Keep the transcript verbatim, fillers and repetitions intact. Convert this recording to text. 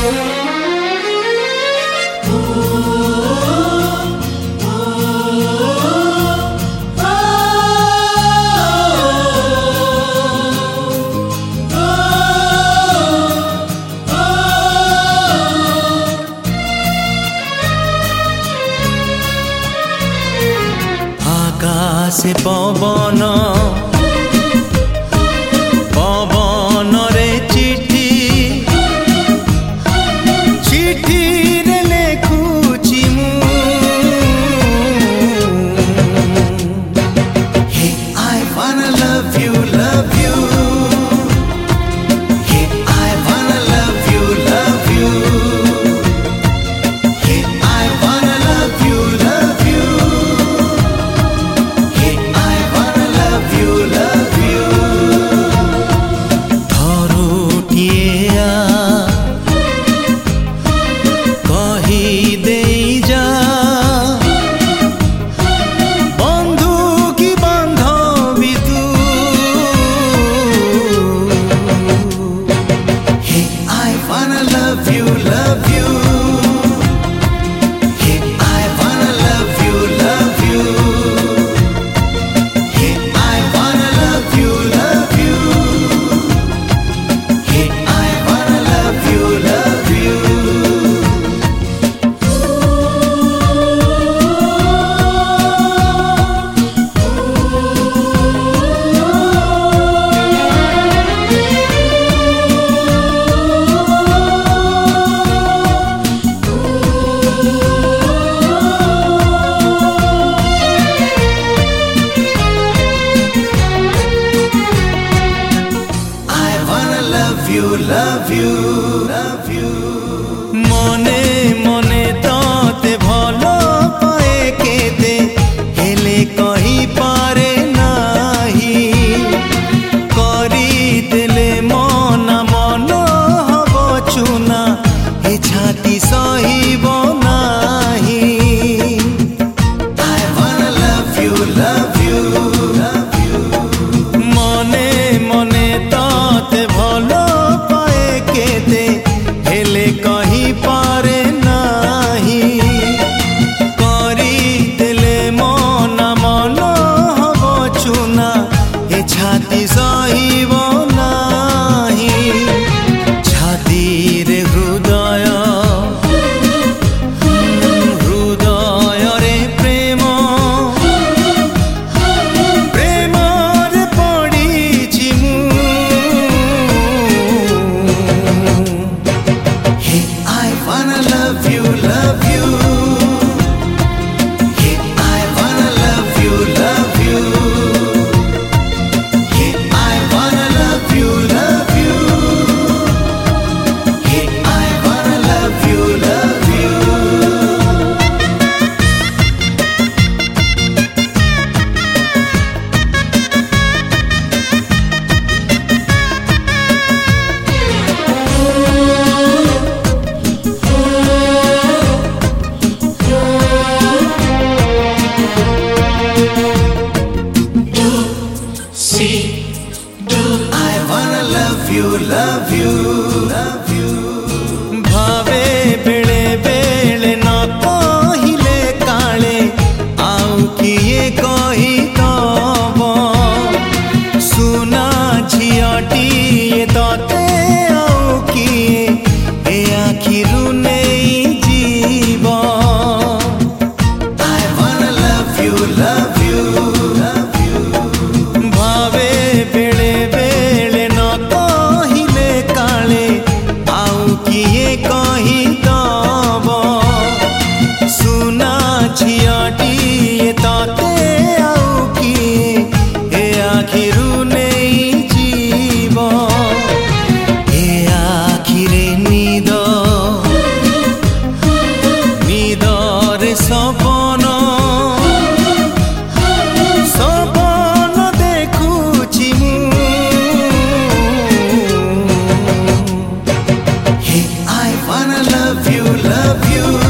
आकाशे पवन पवन रे चिठी चिठी रे लेखुची मु Hey, I wanna love you, love you. Hey, I wanna love you, love you. Hey, I wanna love you, love you. Hey, I wanna love you, love you. धरुटिया कही देई जा बंधु की बांधवी तू Hey, I wanna love you, love you. Hey, I wanna love you, love you. Hey, I wanna love you, love you. Hey, I wanna love you, love you. I wanna love you, love you, love you. मने मने ताते भलो पाए केते हेले कही पारे नाही करी देले मना मन हब चुना ए छाती सहिब नाही I wanna love you, love you, love you. मने मने ताते भलो पाए केते हेले कही पारे नाही करी देले मना मन हब चुना ए छाती सहिब नाही छाती रे हृदय हृदय रे प्रेम प्रेम रे पड़ीची मु Hey, I wanna love you, love you. Hey, I wanna love you, love you. Hey, I wanna love you, love you. Hey, I wanna love you, love you. I wanna love you, love you, love you. भावे बेले बेले न कहिले काले आउ किए कही तब सुना झियटी तते आउ किए ए आखिरु नहीं जीव I wanna love you, love you, love you. भावे बेले बेले न कहिले काले आउ किए कही तब सुना झियटी तते आउ किए ए आखिरु नहीं जीव ए आखिरे निद निदर सपन सपन देखुची मु Hey, I wanna love you, love you.